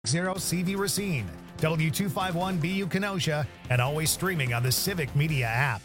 CV Racine, W251BU Kenosha, and always streaming on the Civic Media app.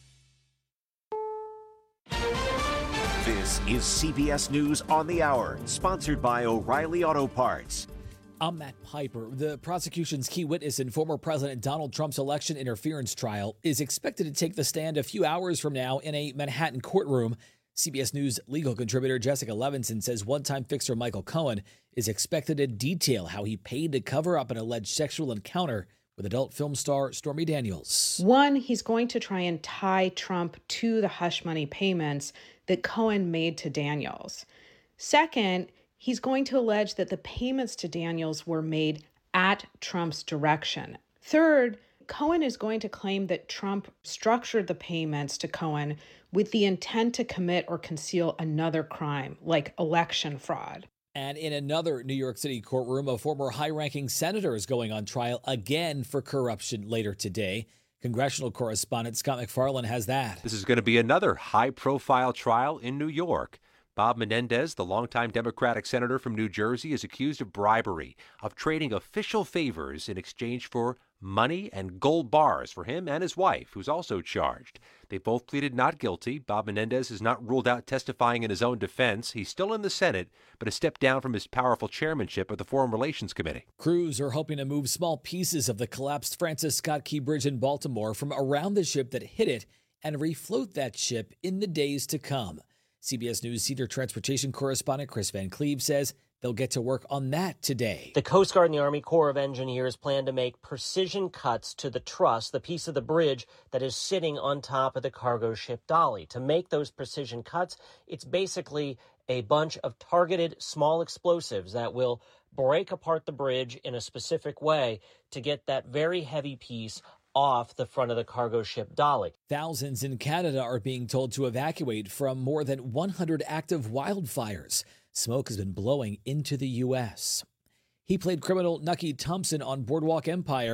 This is CBS News on the Hour, sponsored by O'Reilly Auto Parts. I'm Matt Piper. The prosecution's key witness in former President Donald Trump's election interference trial is expected to take the stand a few hours from now in a Manhattan courtroom. CBS News legal contributor Jessica Levinson says one-time fixer Michael Cohen is expected to detail how he paid to cover up an alleged sexual encounter with adult film star Stormy Daniels. One, he's going to try and tie Trump to the hush money payments that Cohen made to Daniels. Second, he's going to allege that the payments to Daniels were made at Trump's direction. Third, Cohen is going to claim that Trump structured the payments to Cohen with the intent to commit or conceal another crime, like election fraud. And in another New York City courtroom, a former high-ranking senator is going on trial again for corruption later today. Congressional correspondent Scott MacFarlane has that. This is going to be another high-profile trial in New York. Bob Menendez, the longtime Democratic senator from New Jersey, is accused of bribery, of trading official favors in exchange for money and gold bars for him and his wife, who's also charged. They both pleaded not guilty. Bob Menendez has not ruled out testifying in his own defense. He's still in the Senate, but has stepped down from his powerful chairmanship of the Foreign Relations Committee. Crews are hoping to move small pieces of the collapsed Francis Scott Key Bridge in Baltimore from around the ship that hit it and refloat that ship in the days to come. CBS News senior transportation correspondent Chris Van Cleve says they'll get to work on that today. The Coast Guard and the Army Corps of Engineers plan to make precision cuts to the truss, the piece of the bridge that is sitting on top of the cargo ship Dolly. To make those precision cuts, it's basically a bunch of targeted small explosives that will break apart the bridge in a specific way to get that very heavy piece off the front of the cargo ship Dolly. Thousands in Canada are being told to evacuate from more than 100 active wildfires. Smoke has been blowing into the U.S. He played criminal Nucky Thompson on Boardwalk Empire.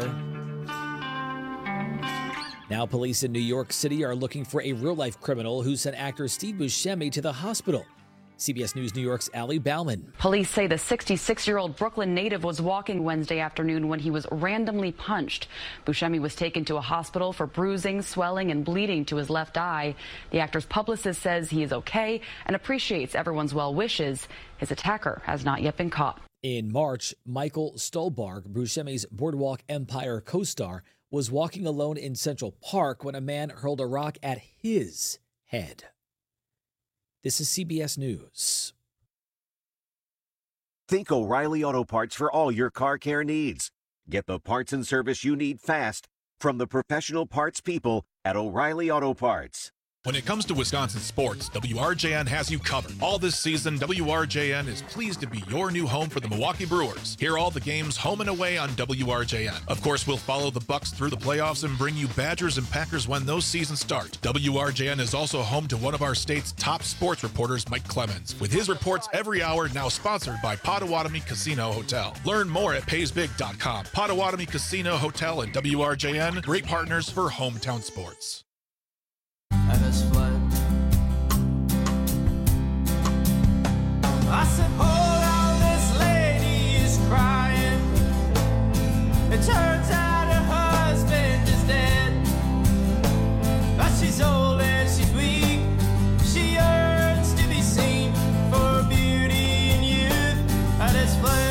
Now police in New York City are looking for a real-life criminal who sent actor Steve Buscemi to the hospital. CBS News New York's Allie Bauman. Police say the 66-year-old Brooklyn native was walking Wednesday afternoon when he was randomly punched. Buscemi was taken to a hospital for bruising, swelling, and bleeding to his left eye. The actor's publicist says he is okay and appreciates everyone's well wishes. His attacker has not yet been caught. In March, Michael Stolbarg, Buscemi's Boardwalk Empire co-star, was walking alone in Central Park when a man hurled a rock at his head. This is CBS News. Think O'Reilly Auto Parts for all your car care needs. Get the parts and service you need fast from the professional parts people at O'Reilly Auto Parts. When it comes to Wisconsin sports, WRJN has you covered. All this season, WRJN is pleased to be your new home for the Milwaukee Brewers. Hear all the games home and away on WRJN. Of course, we'll follow the Bucks through the playoffs and bring you Badgers and Packers when those seasons start. WRJN is also home to one of our state's top sports reporters, Mike Clemens, with his reports every hour, now sponsored by Potawatomi Casino Hotel. Learn more at paysbig.com. Potawatomi Casino Hotel and WRJN, great partners for hometown sports. Let us flood. I said, hold on, this lady is crying. It turns out her husband is dead. But she's old and she's weak. She yearns to be seen for beauty and youth. Let us flood.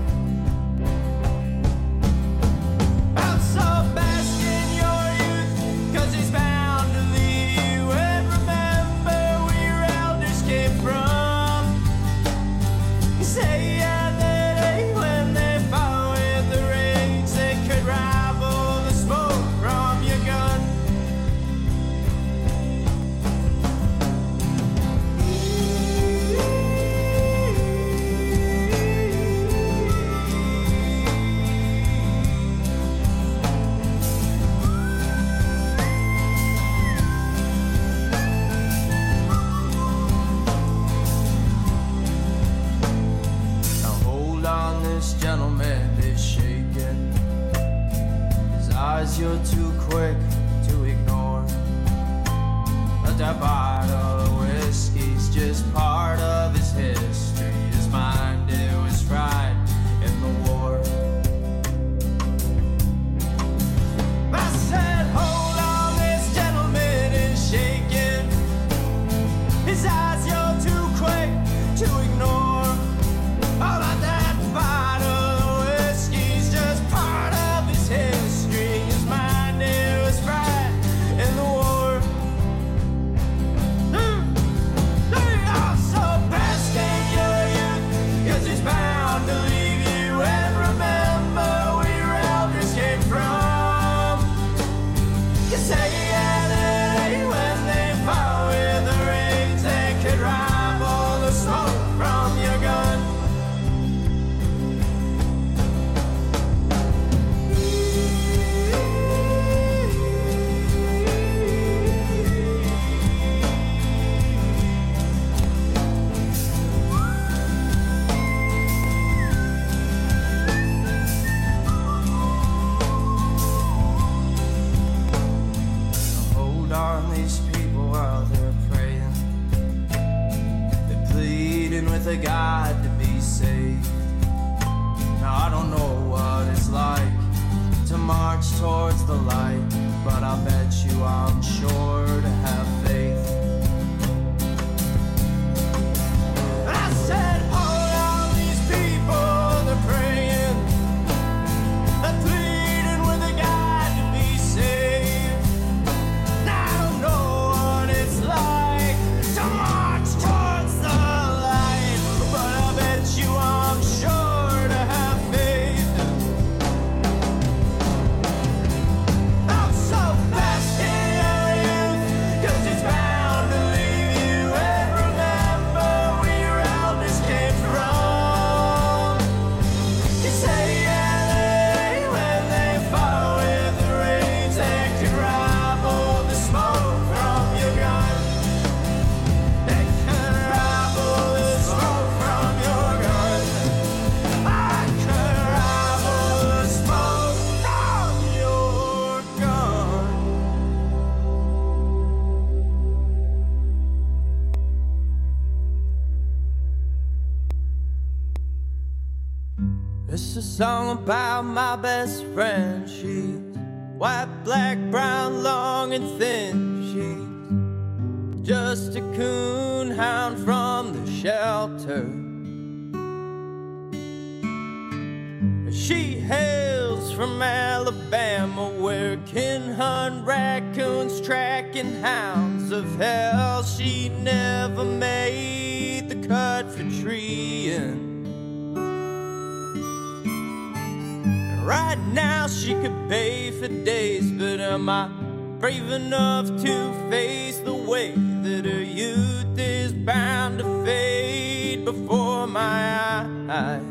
So bask in your youth, 'cause he's bound to leave you. And remember where your elders came from. You say yeah, that ain't when they fall with the rage. They could rival the smoke from your gun. This gentleman is shaking. His eyes you're too quick to ignore. But that bottle of whiskey's just part of his history. His mind, it was fried in the war. sure to have faith. I said, hold on, these people, they're praying, they're pleading with a God to be saved. And I don't know what it's like to march towards the light, but I bet you I'm sure to have faith. I'm so fast in your youth, 'cause it's bound to leave you. And remember where your elders came from. You say LA when they fought with the rains and could rival the smoke from your gun. They could rival the smoke from your gun. I could rival the smoke from your gun. It's a song about my best friend. She's white, black, brown, long and thin. She's just a coon hound from the shelter. She hails from Alabama, where kin hunt raccoons, tracking hounds of hell. She never made the cut for treeing. Right now she could pay for days, but am I brave enough to face the way that her youth is bound to fade before my eyes?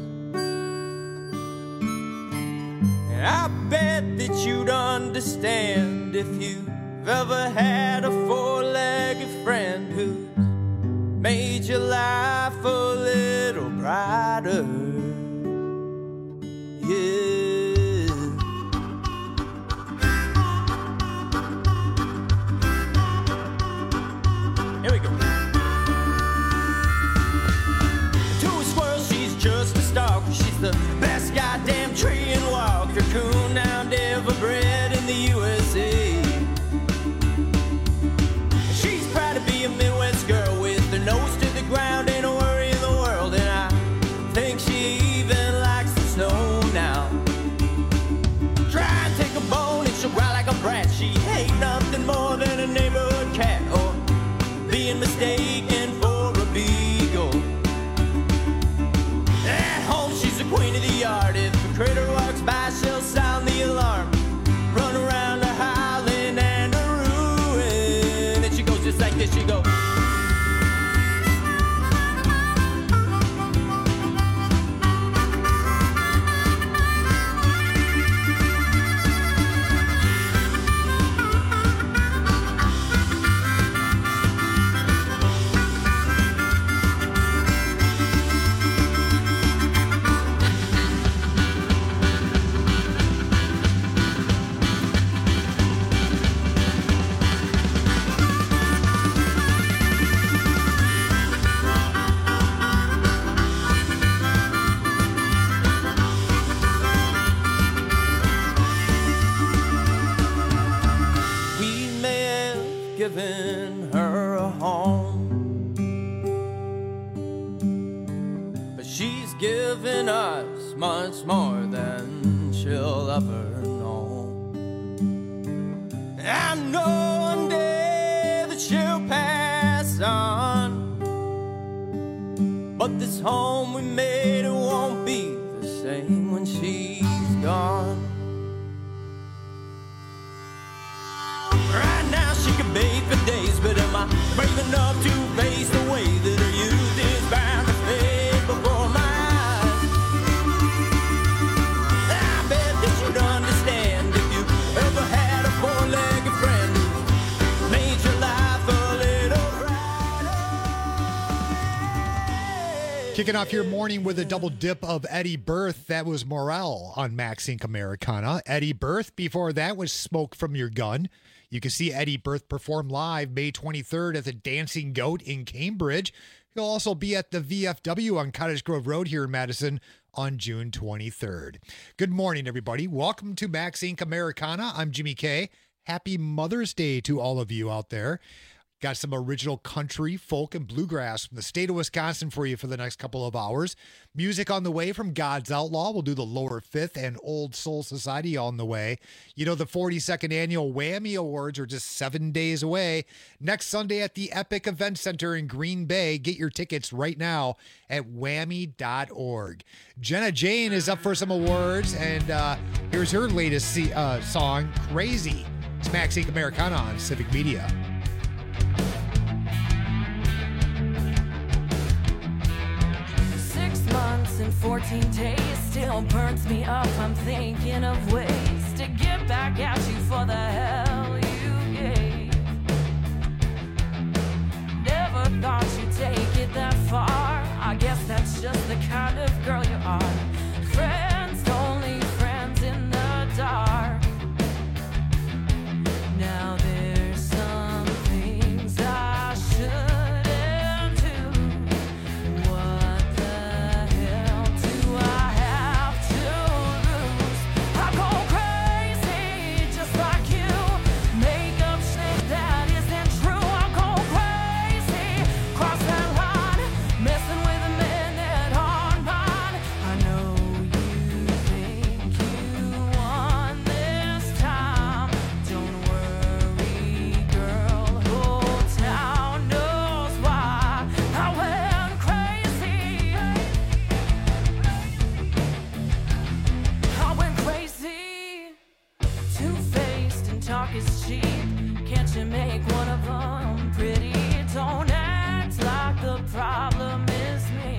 And I bet that you'd understand if you've ever had a four-legged friend who's made your life a little brighter. Yeah. Here we go. To a squirrel, she's just a stalker. She's the best goddamn tree and walker. Coon hound ever bred in the USA. She's proud to be a Midwest girl with her nose to the ground, ain't a worry in the world. And I think she even likes the snow now. Try and take a bone and she'll growl like a brat. She ain't nothing more than a neighborhood cat, or being mistaken for a beagle. At home she's the queen of the yard. If a critter walks by she'll sound the alarm, run around her howling and a ruin. And she goes just like this, she goes. Given her a home, but she's given us much more than she'll ever know. I know one day that she'll pass on, but this home we made, it won't be the same when she's gone. Right now she can bake for days, but am I brave enough to face the way that her youth is bound to fade before my eyes? I bet that you'd understand if you ever had a four-legged friend who made your life a little brighter. Kicking off your morning with a double dip of Eddie Berth. That was Morel on Max Inc. Americana. Eddie Berth. Before that was Smoke from Your Gun. You can see Eddie Berth perform live May 23rd at the Dancing Goat in Cambridge. He'll also be at the VFW on Cottage Grove Road here in Madison on June 23rd. Good morning, everybody. Welcome to Max Inc. Americana. I'm Jimmy K. Happy Mother's Day to all of you out there. Got some original country, folk, and bluegrass from the state of Wisconsin for you for the next couple of hours. Music on the way from God's Outlaw. We'll do the Lower Fifth and Old Soul Society on the way. You know, the 42nd Annual Whammy Awards are just 7 days away. Next Sunday at the Epic Event Center in Green Bay. Get your tickets right now at whammy.org. Jenna Jane is up for some awards, and here's her latest song, Crazy. It's Max Inc. Americana on Civic Media. 6 months and 14 days still burns me up. I'm thinking of ways to get back at you for the hell you gave. Never thought you'd take it that far. I guess that's just the kind of girl you are. Friends, only friends in the dark. Now there's some things I shouldn't do. What the hell do I have to lose? I go crazy just like you. Make up shit that isn't true. I go crazy, cross that line, messing with a man that aren't mine. I know you think you won this time. Don't worry, girl, whole town knows why I went crazy. I went crazy. Two-faced and talk is cheap. Can't you make one of them pretty? Don't act like the problem is me.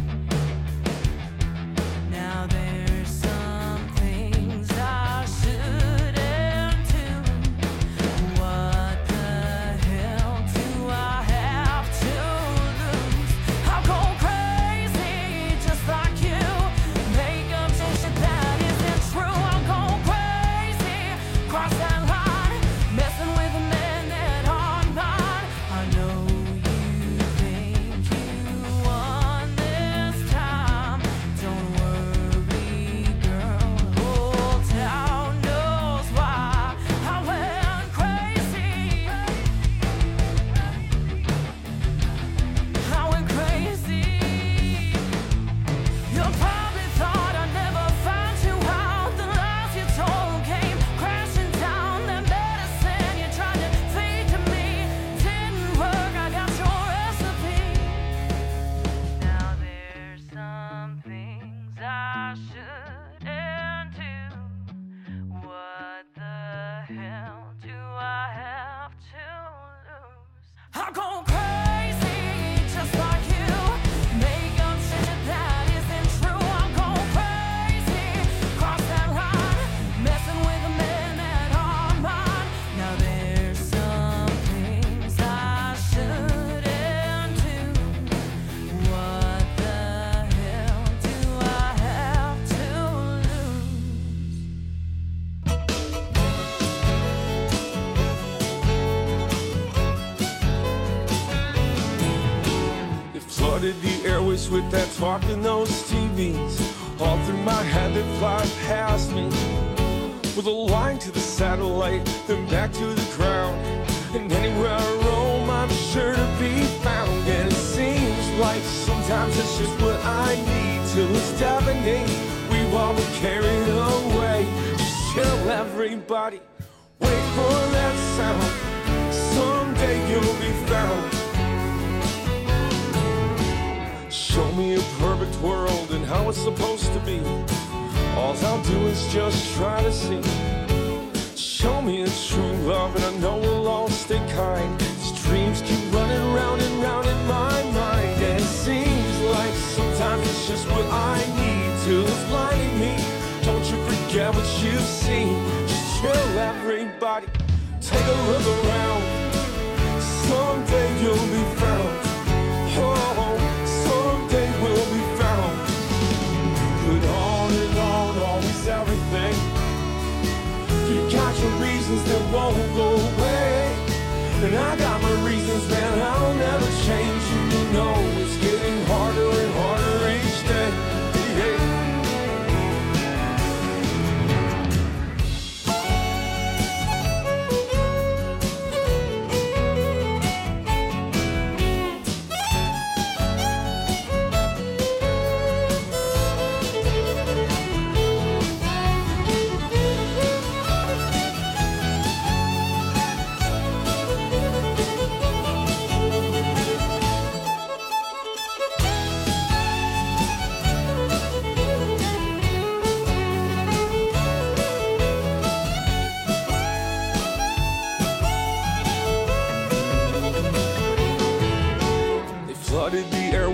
Now there's some things I shouldn't do. What the hell do I have to lose? I'll go crazy just like you. Make up shit that isn't true. I'll go crazy, cross that line, messing with a man that aren't mine. I know you think you won this time. Don't worry, girl, whole town knows why I went crazy. I went crazy. You probably thought I'd never find you out. The lies you told came crashing down. That medicine you tried to feed to me didn't work. I got your recipe. Now there's some things I shouldn't do. What the hell do I have to lose? I'll go crazy just like you. Make up shit that isn't true. I'll go crazy, cross that line, messing with a man that aren't mine. Now there's some things I shouldn't do. What the hell do I have to lose? They flooded the airways with that talk in those TVs. All through my head they fly past me. With a line to the satellite, then back to the ground. And anywhere I roam, I'm sure to be found. And it seems like sometimes it's just what I need. Till it's deafening, we all get carried away. Just chill, everybody, wait for that sound. Someday you'll be found. Show me a perfect world and how it's supposed to be. All I'll do is just try to see. Show me a true love and I know we'll all stay kind. These dreams keep running round and round in my mind. And it seems like sometimes it's just what I need till it's blinding me. Don't you forget what you've seen. Just chill, everybody, take a look around. Someday you'll be found. Oh, someday we'll be found. But on and on, always everything. You got your reasons that won't go away. And I got my reasons, man, I'll never change. You know it's getting harder and harder each day. Yeah.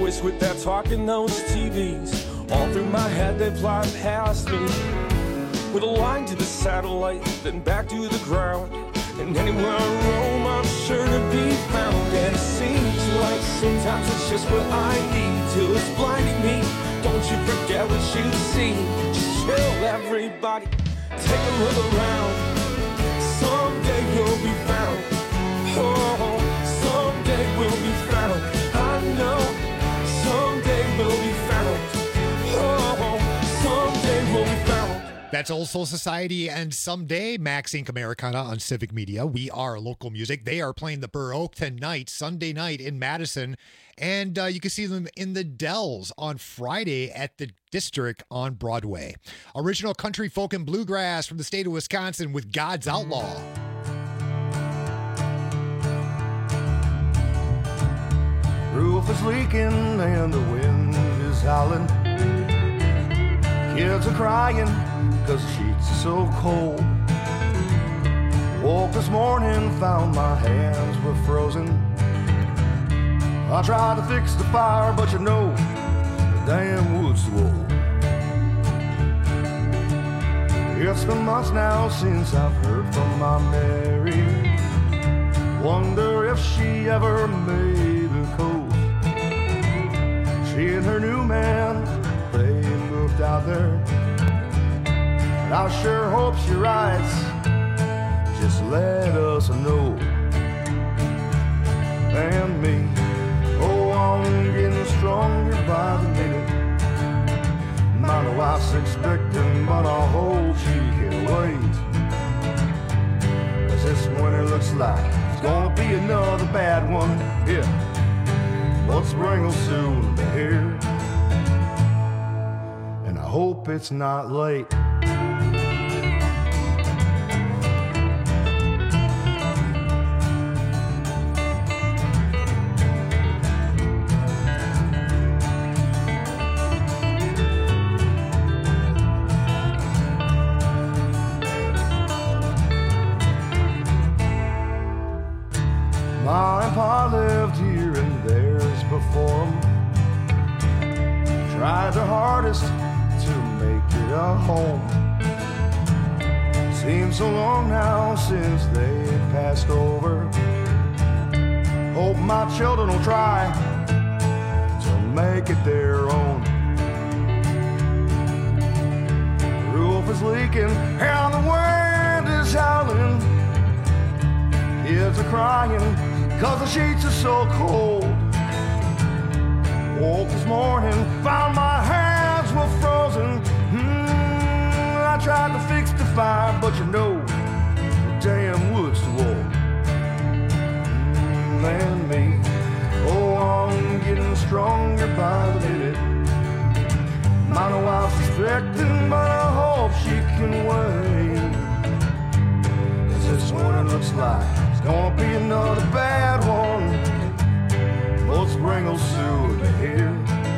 voice with that talk in those TVs. All through my head they fly past me, with a line to the satellite, then back to the ground. And anywhere I roam, I'm sure to be found. And it seems like sometimes it's just what I need till it's blinding me. Don't you forget what you see. Just chill, everybody, take a look around. Someday you'll be found. Oh, someday we'll be found. I know someday we'll be found. Oh, someday we'll be found. That's Old Soul Society and Someday, Max Inc. Americana on Civic Media. We are local music. They are playing the Burr Oak tonight, Sunday night in Madison. And you can see them in the Dells on Friday at the District on Broadway. Original country, folk, and bluegrass from the state of Wisconsin with God's Outlaw. Roof is leaking and the wind is howling. Kids are crying 'cause the sheets are so cold. Woke this morning, found my hands were frozen. I tried to fix the fire, but you know, the damn wood's too old. It's been months now since I've heard from my Mary. Wonder if she ever made the coast. She and her new man, they moved out there. And I sure hope she writes, just let us know. And me, oh, I'm getting stronger by the minute. My wife's expecting, but I hope she can wait. 'Cause this winter looks like it's gonna be another bad one. Yeah, but spring will soon be here. And I hope it's not late. Ma and Pa lived here and theirs before 'em. Tried their hardest to make it a home. Seems so long now since they passed over. Hope my children will try to make it their own. The roof is leaking and the wind is howling. Kids are crying 'cause the sheets are so cold. Woke this morning, found my hands were frozen. I tried to fix the fire, but you know, the damn wood's too old. And me, oh, I'm getting stronger by the minute. My wife's expecting, but I hope she can wait. 'Cause this one looks like it's gonna be another bad one. But spring will soon be here.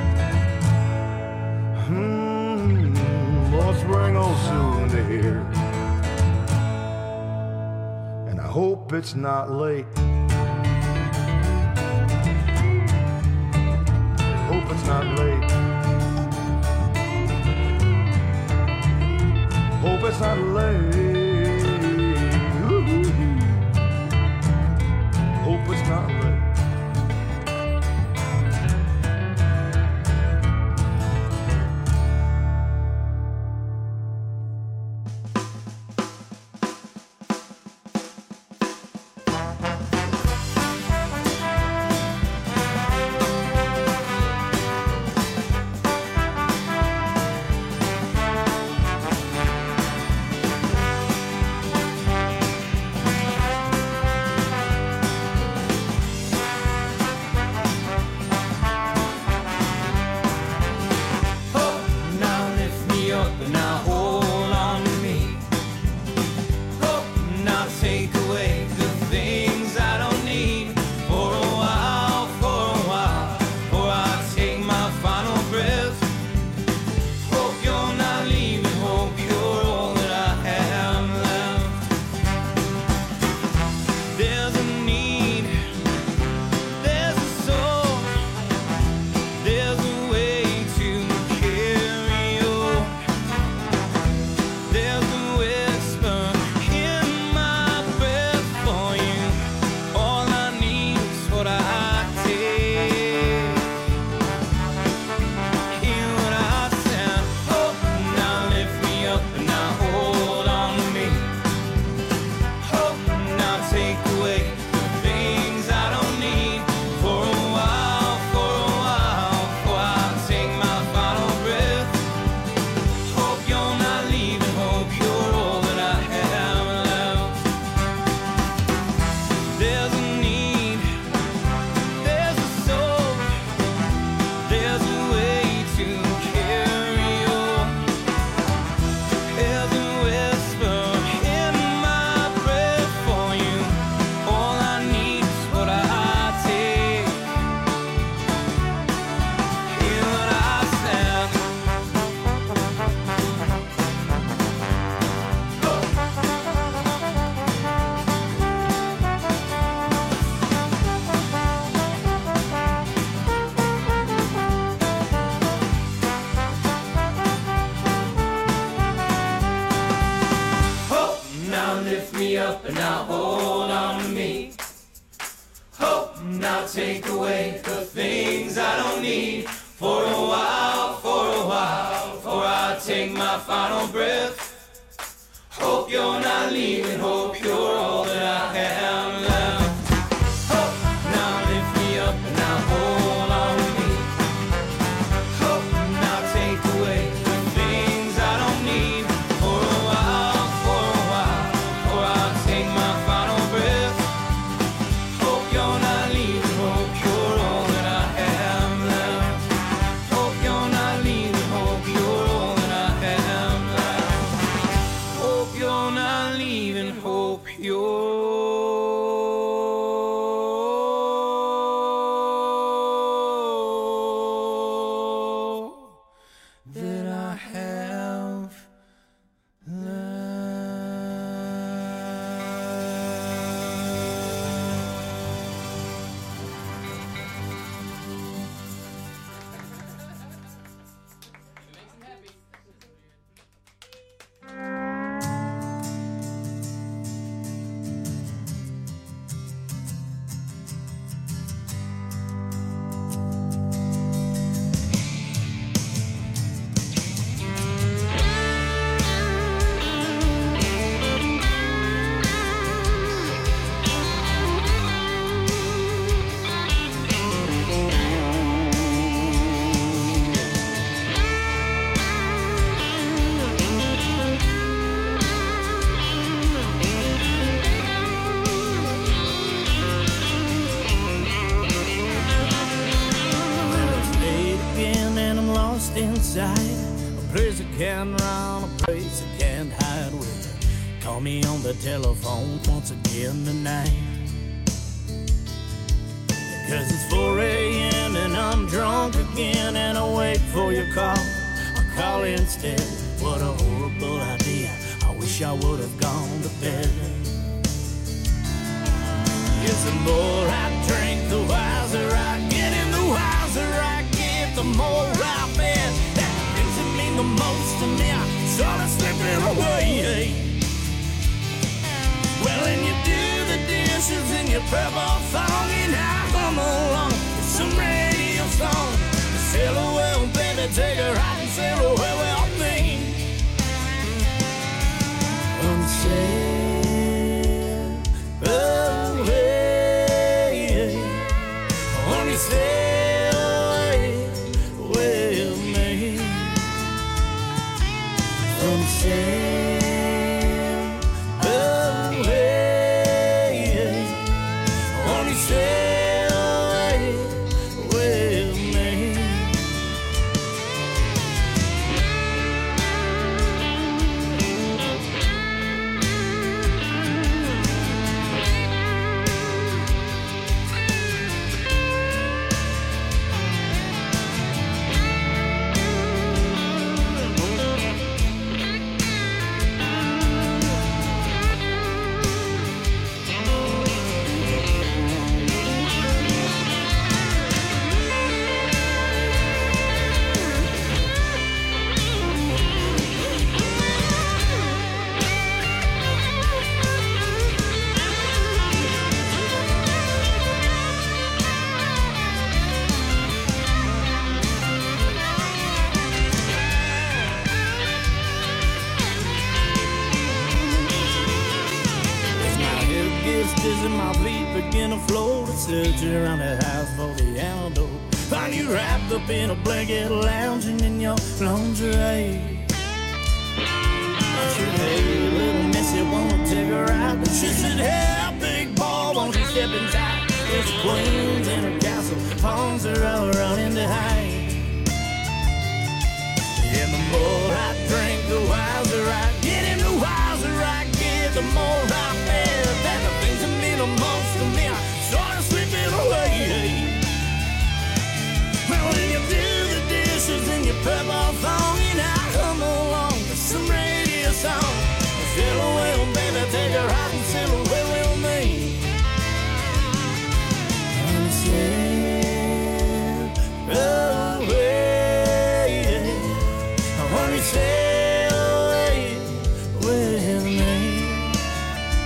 But spring will soon be here. And I hope it's not late. Hope it's not late. Hope it's not late. Hope it's not late. lift me up and now hold on to me. Hope now take away the things I don't need. For a while, before I take my final breath. Hope you're not leaving, hope you're all that I have left. Hope now lift me up and now hold on to me. Hope now take away the things I don't need. For a while, before I take my final breath. Hope you're not leaving, hope you're all that I have left. Hope you're not leaving, hope you're all that I have left. Hope you're not leaving, hope you're that I have inside a place I can't run, a place I can't hide with. Call me on the telephone once again tonight. Cause it's 4 a.m. and I'm drunk again, and I wait for your call. I call instead. What a horrible idea. I wish I would have gone to bed. Yes, the more I drink, the wiser I get, and the wiser I get, the more I bet. That things that mean the most to me, I sort of slipping away. Well, and you do the dishes and you prep a song, and I come along with some radio song. Sail away, baby, take a ride and sail away with me. Sail away, only sail away with me. Sail away, only sail away with me. Dizzy, my feet begin to float. I search around the house for the antidote. Find you wrapped up in a blanket, lounging in your lingerie. I said, hey, little missy, wanna take a ride? She said, hey, big boy, won't you step inside? There's queens in her castle, palms are all running to hide. And the more I drink, the wiser I get, and the wiser I get, the more I bet that the things that mean the most to me, I sort of slipping away. Well, when you do the dishes and you prep all song, and I come along with some radio song. Sail away, oh baby, take a ride and sail away with me. And sail away, I want you sail away with me.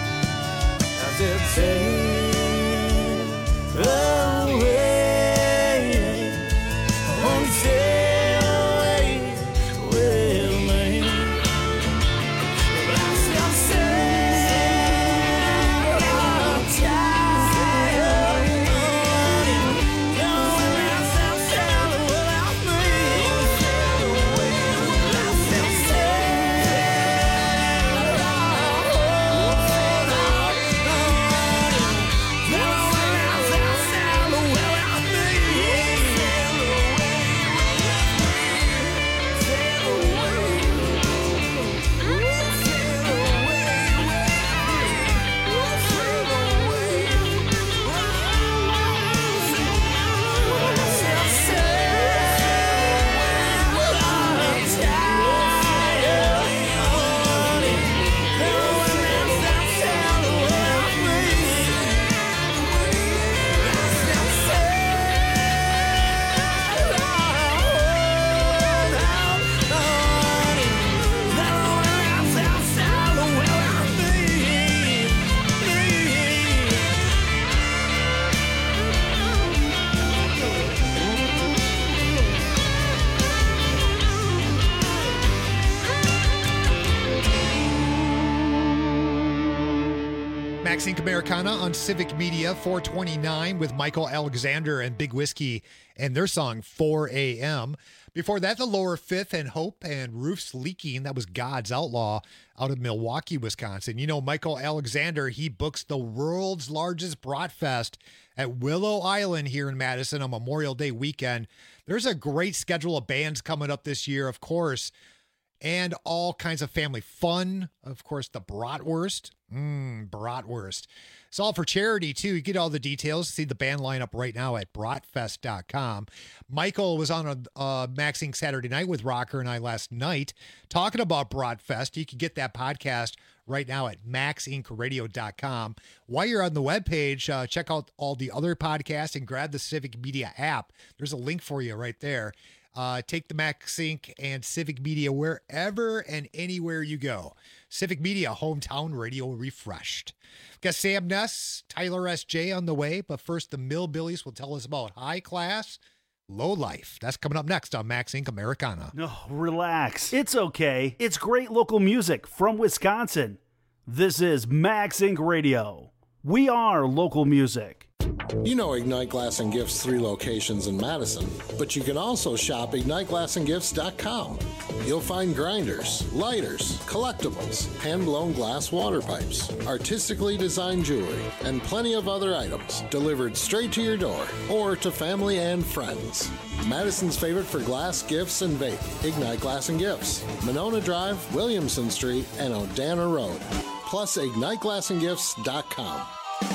Max Inc. Americana on Civic Media 429 with Michael Alexander and Big Whiskey and their song 4 a.m. Before that, the Lower Fifth and Hope and Roofs Leaking. That was God's Outlaw out of Milwaukee, Wisconsin. You know, Michael Alexander, he books the world's largest Bratfest at Willow Island here in Madison on Memorial Day weekend. There's a great schedule of bands coming up this year, of course, and all kinds of family fun. Of course, the Bratwurst. Bratwurst. It's all for charity, too. You get all the details. See the band lineup right now at bratfest.com. Michael was on a Max Inc. Saturday Night with Rocker and I last night talking about Bratfest. You can get that podcast right now at maxincradio.com. While you're on the webpage, check out all the other podcasts and grab the Civic Media app. There's a link for you right there. Take the Max Inc. and Civic Media wherever and anywhere you go. Civic Media, hometown radio refreshed. Got Sam Ness, Tyler S.J. on the way, but first the Millbillies will tell us about High Class, Low Life. That's coming up next on Max Inc. Americana. No, relax. It's okay. It's great local music from Wisconsin. This is Max Inc. Radio. We are local music. You know Ignite Glass and Gifts 3 locations in Madison, but you can also shop IgniteGlassandGifts.com. You'll find grinders, lighters, collectibles, hand-blown glass water pipes, artistically designed jewelry, and plenty of other items delivered straight to your door or to family and friends. Madison's favorite for glass, gifts, and vape, Ignite Glass and Gifts, Monona Drive, Williamson Street, and Odana Road. Plus IgniteGlassandGifts.com.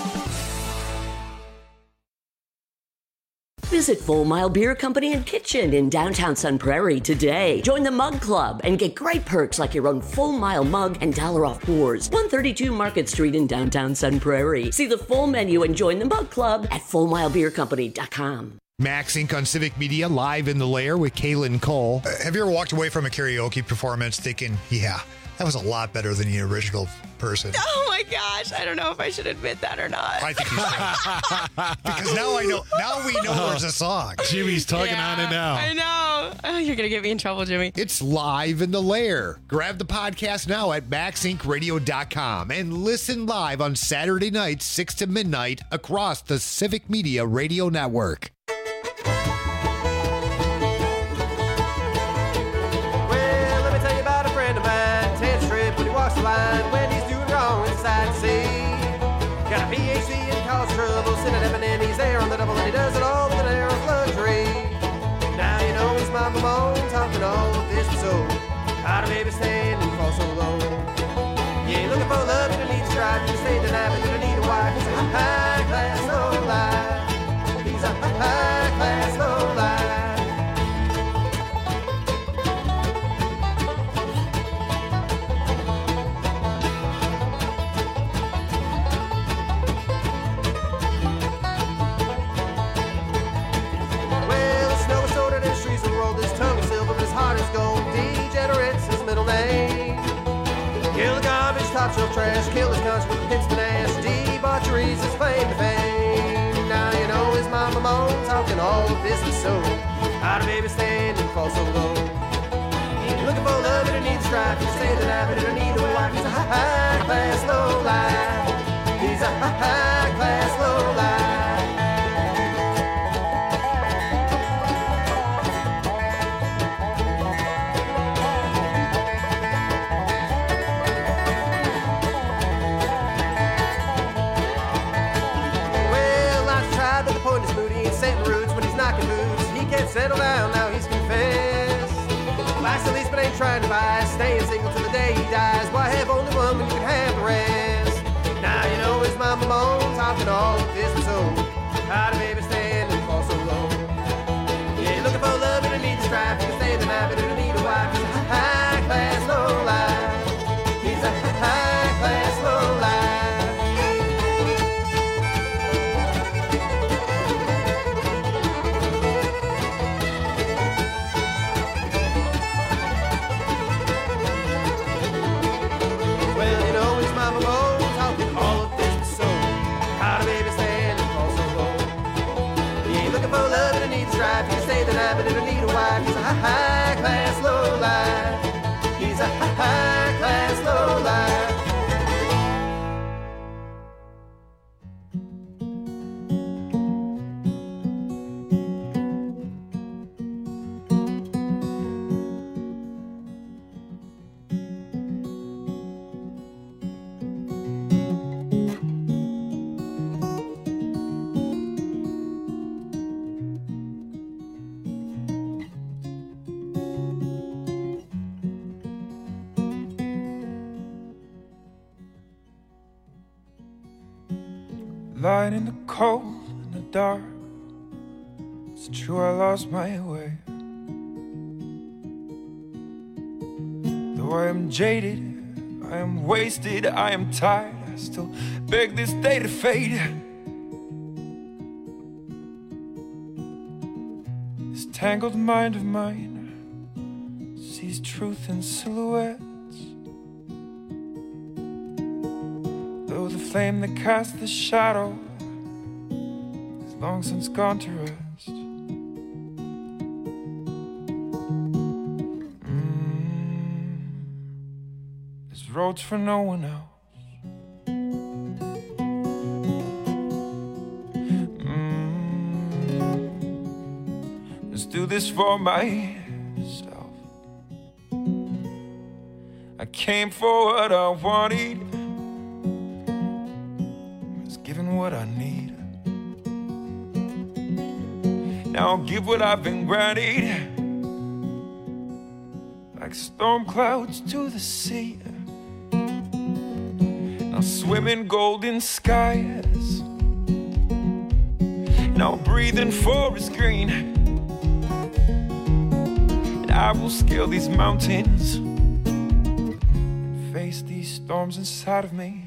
Visit Full Mile Beer Company and Kitchen in downtown Sun Prairie today. Join the Mug Club and get great perks like your own Full Mile mug and $1 off pours. 132 Market Street in downtown Sun Prairie. See the full menu and join the Mug Club at FullMileBeerCompany.com. Max Inc. on Civic Media, live in the lair with Kaylin Cole. Have you ever walked away from a karaoke performance thinking, yeah, that was a lot better than the original person? Oh my gosh, I don't know if I should admit that or not. I think you should. Because now we know there's a song. Jimmy's tugging on it now. I know. Oh, you're going to get me in trouble, Jimmy. It's live in the lair. Grab the podcast now at maxincradio.com and listen live on Saturday nights, 6 to midnight, across the Civic Media Radio Network. Well, let me tell you about a friend of mine. 10th strip when he walks the line. When he's doing wrong inside the sea. Got a PhD in cause trouble. Sitting up and he's there on the double. And he does it all with an air of luxury. Now you know his mama moans. Talking all of this was so. How do baby stand and fall so low? Yeah, looking for love and he needs strife. You stay the night, but you need a wife. He's a high class low life. He's a high class low life. Well, the snow is so that his trees will roll. His tongue is silver, but his heart is gold. Degenerate's his middle name. Kill the garbage, top shelf trash. Kill his country with a Pinsman ass. Debauchery's his claim to fame. Now you know his mama moans, talking all of this is so. How do baby stand and fall so low? He's looking for love and he needs strife. He's staying the night, but he don't need a wife. He's a high class low life. He's a high class low life. Settle down, now he's confessed. Life's the least, but ain't trying to buy. Staying single till the day he dies. Why have only one when you can have the rest? Now you know his mama moans, talking all of this was so. How do baby stand and fall so low? Yeah, looking for love and he needs strife. He can stay the night, but he don't need a wife. He's a high class low life. He's a high class low life. Well, you know his mama Lying in the cold, in the dark. It's true, I lost my way. Though I am jaded, I am wasted, I am tired, I still beg this day to fade. This tangled mind of mine sees truth in silhouettes. Though the flame that casts the shadow is long since gone to rest. There's roads for no one else. Let's do this for myself. I came for what I wanted, was given what I need. Now I'll give what I've been granted, like storm clouds to the sea. I'll swim in golden skies, and I'll breathe in forest green, and I will scale these mountains and face these storms inside of me.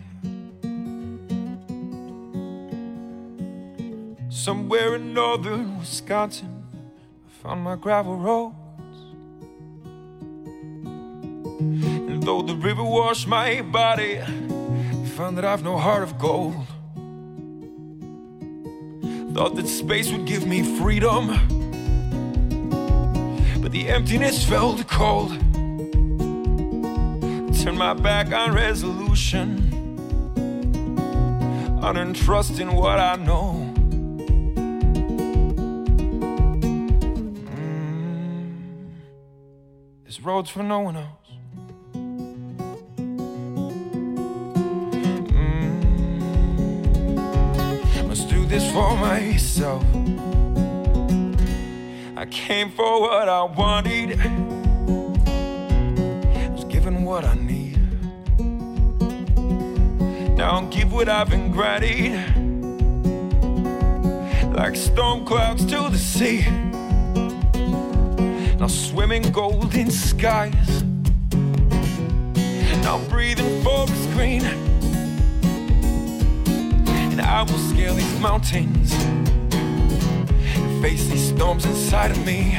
Somewhere in northern Wisconsin, I found my gravel roads, and though the river washed my body, I found that I've no heart of gold. Thought that space would give me freedom, but the emptiness felt cold. Turned my back on resolution, unearned trust in what I know. This road's for no one else. This for myself. I came for what I wanted, was given what I need. Now I'll give what I've been granted, like storm clouds to the sea. I'll swim in golden skies, and I'll breathe in forest green. I will scale these mountains and face these storms inside of me.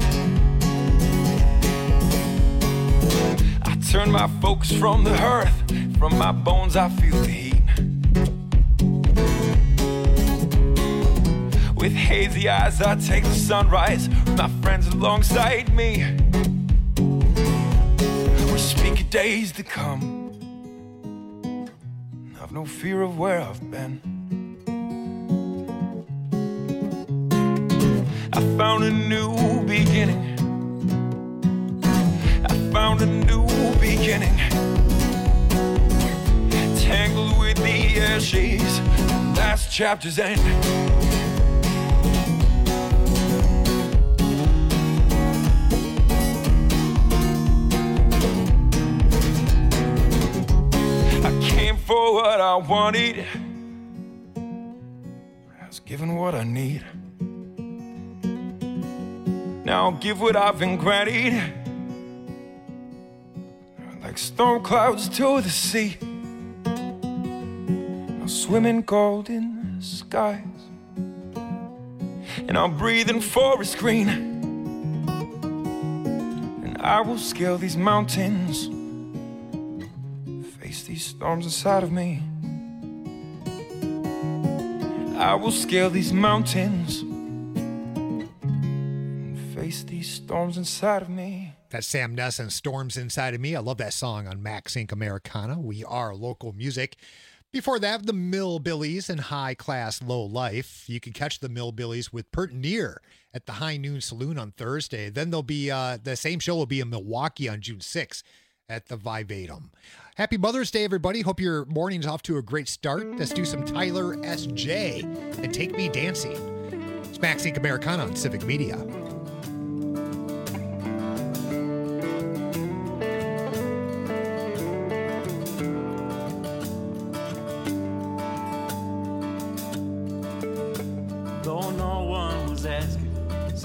I turn my focus from the earth, from my bones I feel the heat. With hazy eyes I take the sunrise, with my friends alongside me. We speak of days to come, I've no fear of where I've been. I found a new beginning. I found a new beginning. Tangled with the ashes, last chapter's end. I came for what I wanted, I was given what I need. Now I'll give what I've been granted, like storm clouds to the sea. I'll swim in golden skies, and I'll breathe in forest green, and I will scale these mountains, face these storms inside of me. I will scale these mountains, face these storms inside of me. That's Sam Ness and Storms Inside of Me. I love that song on Max Inc. Americana. We are local music. Before that, the Millbillies and High Class Low Life. You can catch the Millbillies with Pert Near at the High Noon Saloon on Thursday. Then they'll be the same show will be in Milwaukee on June 6th at the Vivatum. Happy Mother's Day, everybody. Hope your morning's off to a great start. Let's do some Tyler S.J. and Take Me Dancing. It's Max Inc. Americana on Civic Media.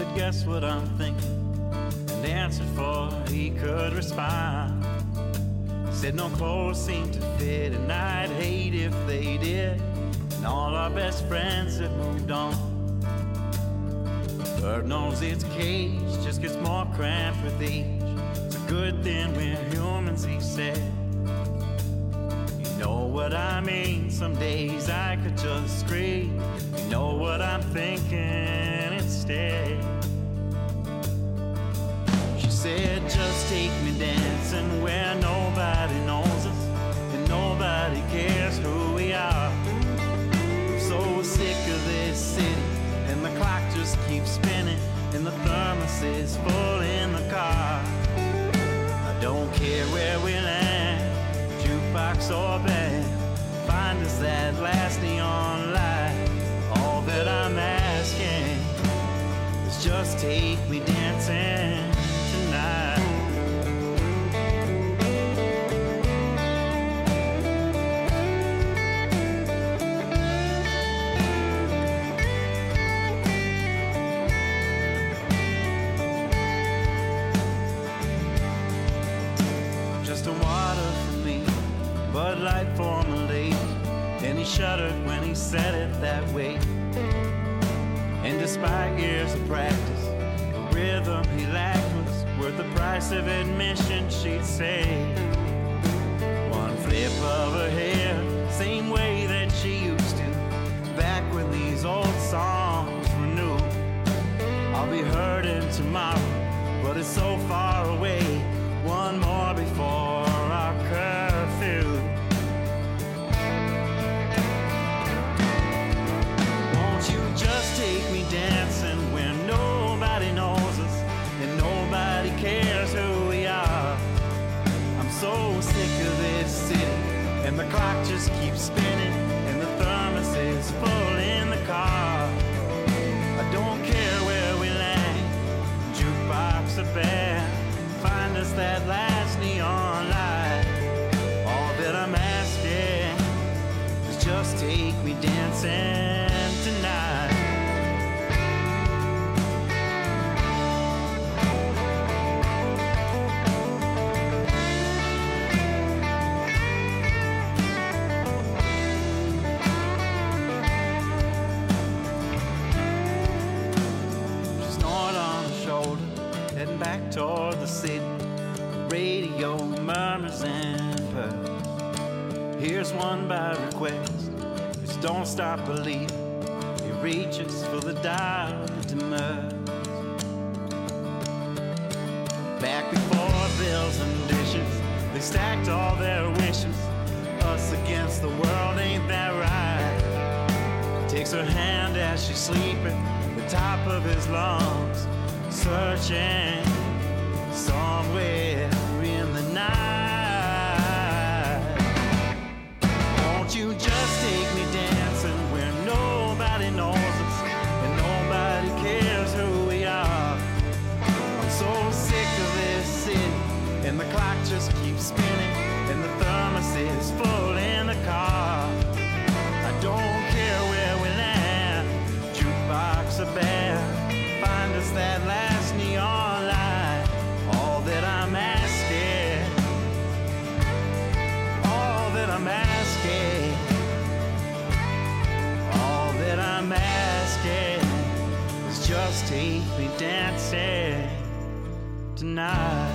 said, guess what I'm thinking? And answered for he could respond. Said no clothes seem to fit, and I'd hate if they did. And all our best friends had moved on. Bird knows its cage just gets more cramped with age. It's a good thing we're humans, he said. You know what I mean? Some days I could just scream. You know what I'm thinking instead. She said, just take me dancing where nobody knows us and nobody cares who we are. I'm so sick of this city, and the clock just keeps spinning, and the thermos is full in the car. I don't care where we land, jukebox or band, find us that last neon light. All that I'm asking is just take me dancing tonight. Just a water for me, Bud Light for my lady. And he shuddered when he said it that way. And despite years of practice, the rhythm he lacked was worth the price of admission, she'd say. One flip of her hair, same way that she used to, back when these old songs were new. I'll be hurting tomorrow, but it's so far away. One more before our curfew. Won't you just take me dancing where nobody knows us and nobody cares who we are? I'm so sick of this city, and the clock just keeps spinning, and the thermos is full in the car. I don't care where we land, jukebox or band, find us that last neon light. All that I'm asking is just take me dancing tonight. She snored on her shoulder, heading back toward the city. Radio murmurs and purrs. Here's one by request. Just don't stop believing. He reaches for the dial that demurs. Back before bills and dishes, they stacked all their wishes. Us against the world, ain't that right? Takes her hand as she's sleeping, the top of his lungs, searching somewhere in the night. Won't you just take me dancing where nobody knows us and nobody cares who we are? I'm so sick of this city, and the clock just keeps spinning, and the thermos is full in the car. I don't care where we land, jukebox or band, find us that last neon light. All that I'm asking, all that I'm asking, all that I'm asking is just take me dancing tonight.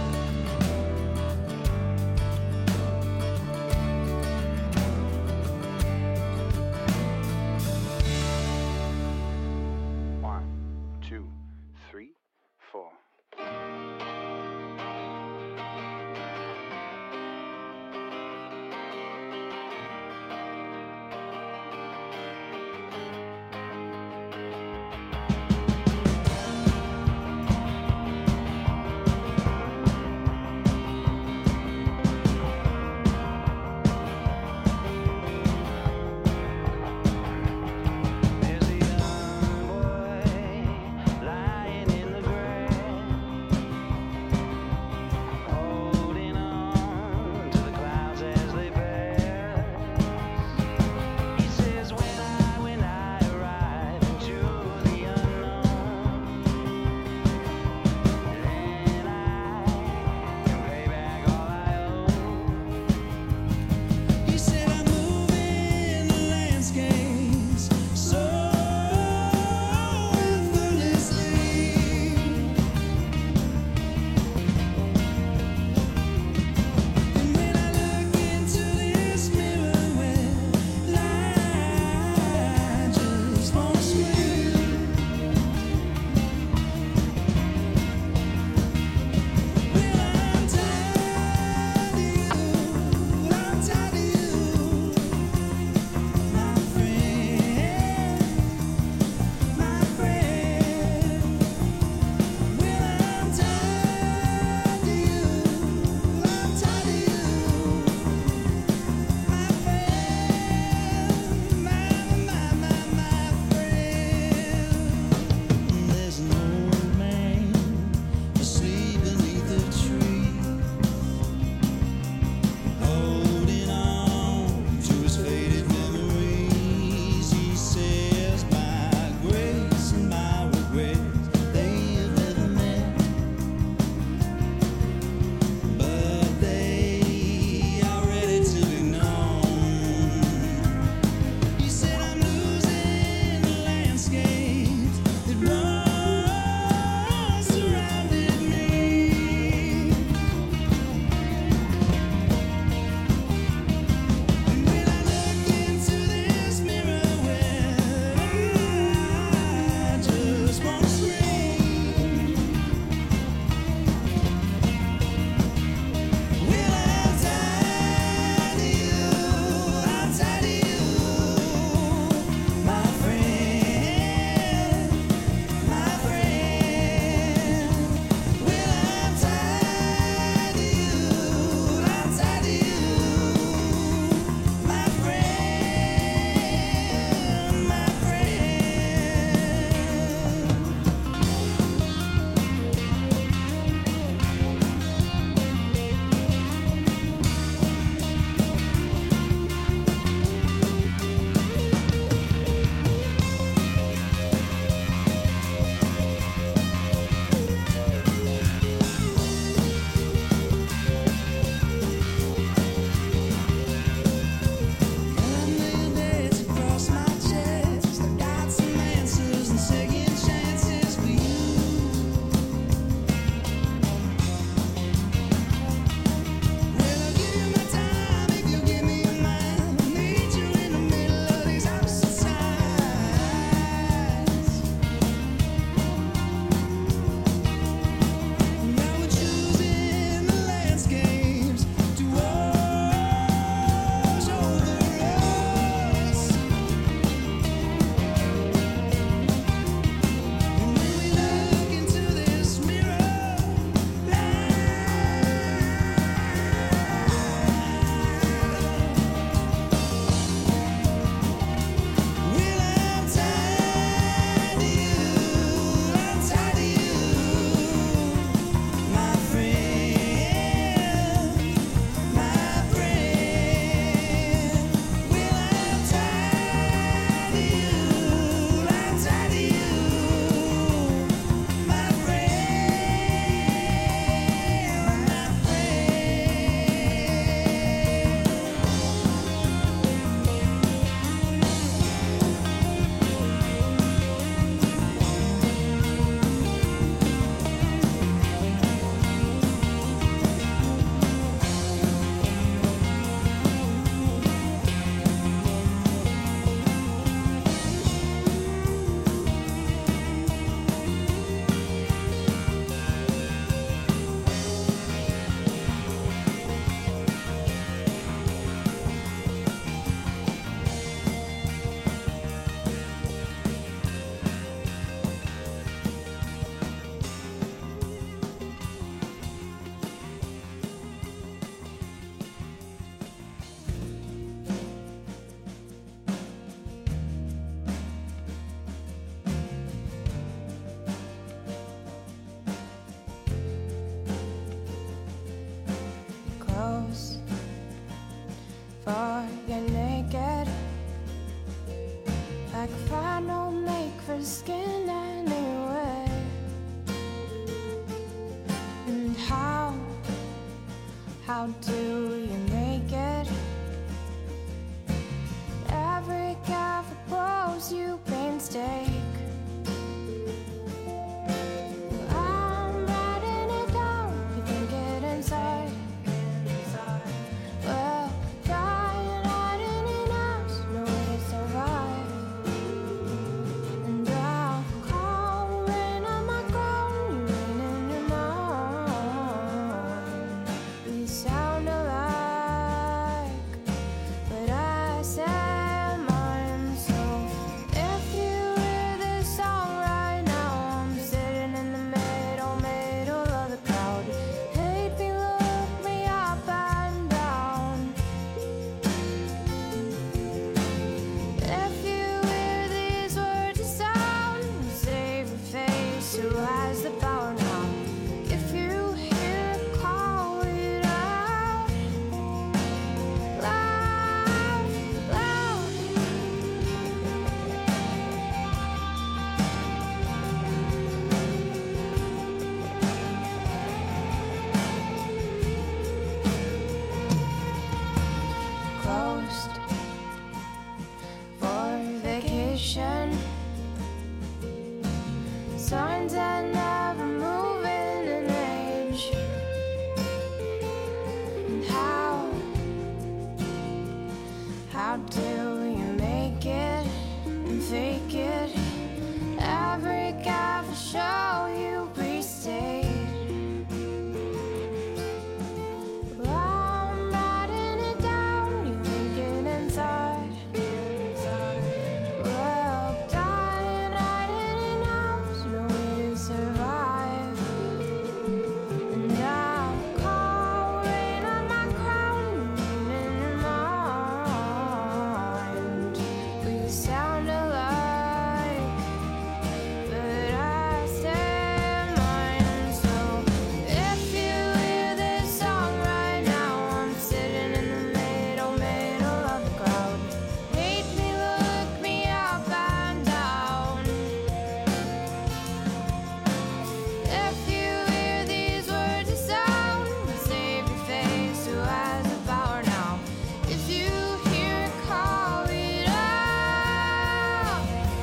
before you're naked. Like fine don't make for skin anyway. And how do you make it? Every careful pose you painstake. I'm writing it down, you think it inside. Well, trying hiding in us, no way to survive. And I'll call rain on my crown, you rain in your mind. We sound alike, but I say mine. So if you hear this song right now, I'm sitting in the middle of the crowd. Hate me, look me up and down. If you hear these words of sound, save your face, who has the power now? If you hear it, call it out. Loud, loud. Closed for vacation. Signs that never move in an age. And how do you make it and fake it? Every careful show you restate. I'm writing it down, you think it inside. Well, dying, hiding in house, no way to survive. And I'll call rain on my crown, rain in your mind. We sound alike, but I say mine. So if you hear this song right now, I'm sitting in the middle of the crowd. Hate me, look me up and down. If you hear these words of sound, save your face, who has the power now? If you hear it, call it out.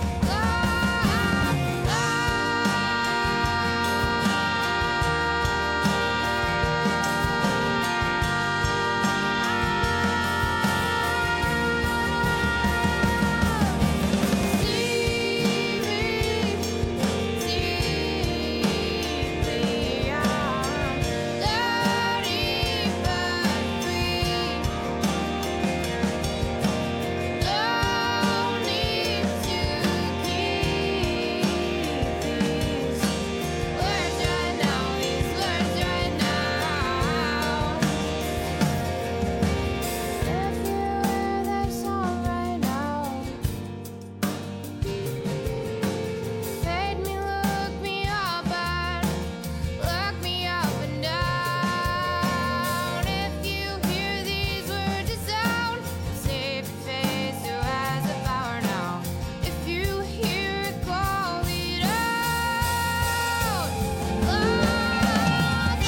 Fade me, look me up and look me up and down. If you hear these words of sound, save your face, who has the power now? If you hear it, call it out. Loud,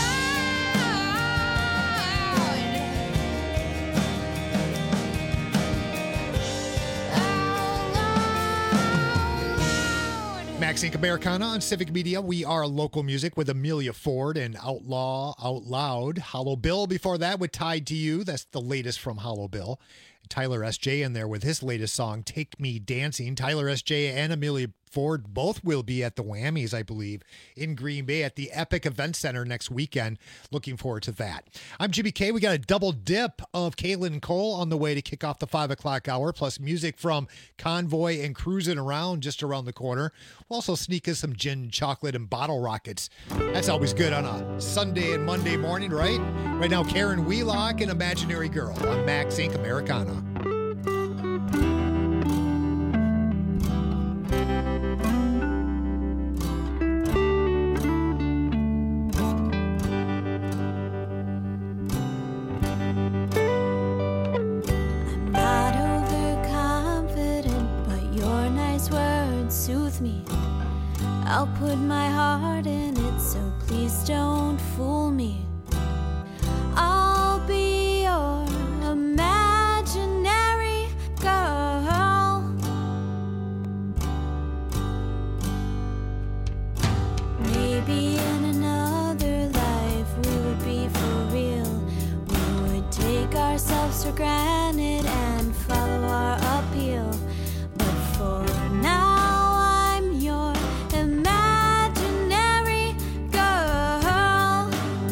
Max Inc. Americana on Civic Media. We are local music with Amelia Ford and Outlaw Out Loud. Hollow Bill before that with Tied to You. That's the latest from Hollow Bill. Tyler S.J. in there with his latest song, Take Me Dancing. Tyler S.J. and Amelia Ford both will be at the Whammies, I believe, in Green Bay at the Epic Event Center next weekend. Looking forward to that. I'm Jimmy K. We got a double dip of Kaylin Cole on the way to kick off the 5 o'clock hour, plus music from Convoy and Cruising Around just around the corner. We'll also sneak in some gin, chocolate, and bottle rockets. That's always good on a Sunday and Monday morning, right? Right now, Karen Wheelock and Imaginary Girl on Max Inc. Americana. me. I'll put my heart in it, so please don't fool me. I'll be your imaginary girl. Maybe in another life we would be for real. We would take ourselves for granted and follow our appeal. But for now, I'm your imaginary girl.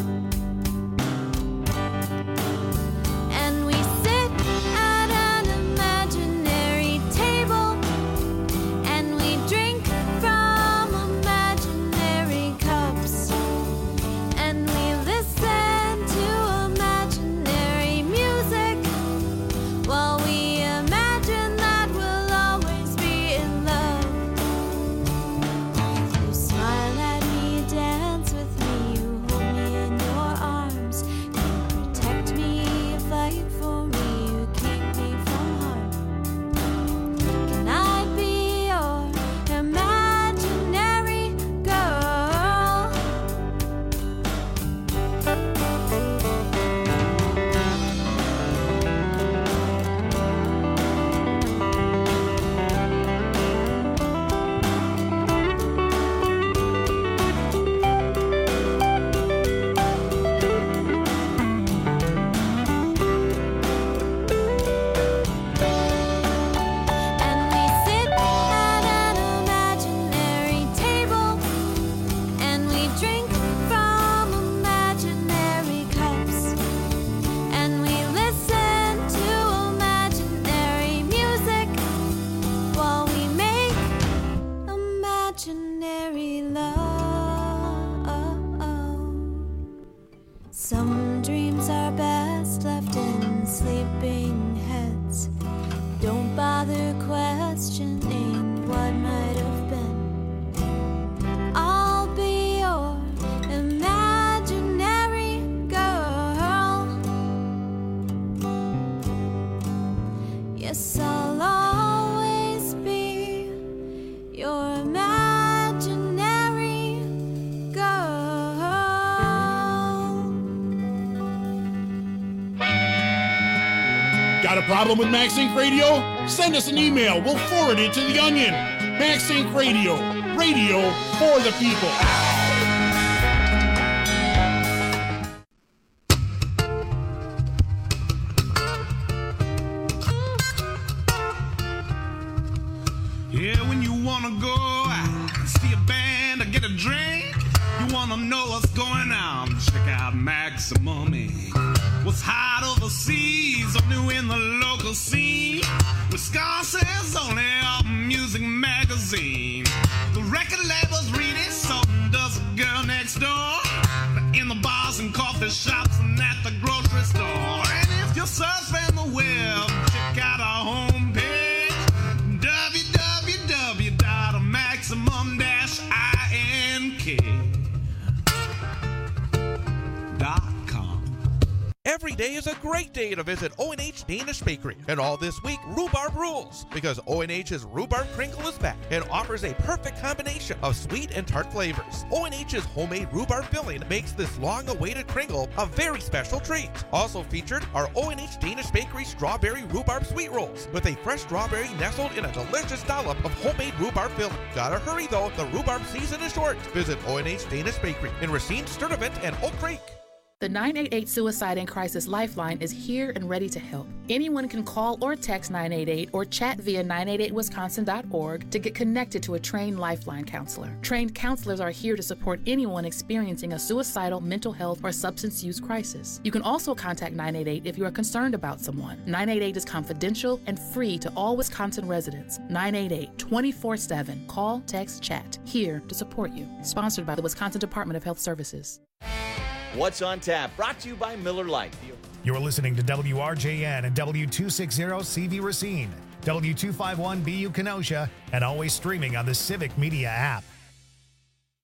And we sit at an imaginary table, and we drink from imaginary cups, and we listen to imaginary music while we imagine that we'll always be in love. You smile at me, dance with me, you hold me in your arms, you protect me, you fight for me, you keep me from harm. Can I be your imaginary girl? And we sit at an imaginary table, and we drink from imaginary cups, and we listen to imaginary music while we make imaginary love. Some dreams are best left in sleeping heads. Don't bother questioning what might have been. I'll be your imaginary girl. Yes, I'll always be your imaginary girl. Got a problem with MaxInc Radio? Send us an email. We'll forward it to The Onion. MaxInc Radio. Radio for the people. Yeah, when you wanna go out, see a band or get a drink, you wanna know what's going on, check out Maximum Inc. What's hot overseas or new in the local scene, Wisconsin's only music magazine. The record labels read it, so does the girl next door. In the bars and coffee shops and at the grocery store. And if you're surfing the web, check out our homepage, www.maximum-ink.com. Every day is a great day to visit O&H Danish Bakery. And all this week, rhubarb rules, because O&H's rhubarb crinkle is back and offers a perfect combination of sweet and tart flavors. O&H's homemade rhubarb filling makes this long-awaited crinkle a very special treat. Also featured are O&H Danish Bakery strawberry rhubarb sweet rolls with a fresh strawberry nestled in a delicious dollop of homemade rhubarb filling. Gotta hurry though, the rhubarb season is short. Visit O&H Danish Bakery in Racine, Sturtevant, and Oak Creek. The 988 Suicide and Crisis Lifeline is here and ready to help. Anyone can call or text 988 or chat via 988wisconsin.org to get connected to a trained Lifeline counselor. Trained counselors are here to support anyone experiencing a suicidal, mental health, or substance use crisis. You can also contact 988 if you are concerned about someone. 988 is confidential and free to all Wisconsin residents. 988 24/7. Call, text, chat. Here to support you. Sponsored by the Wisconsin Department of Health Services. What's on Tap? Brought to you by Miller Lite. You're listening to WRJN and W260 CV Racine, W251BU Kenosha, and always streaming on the Civic Media app.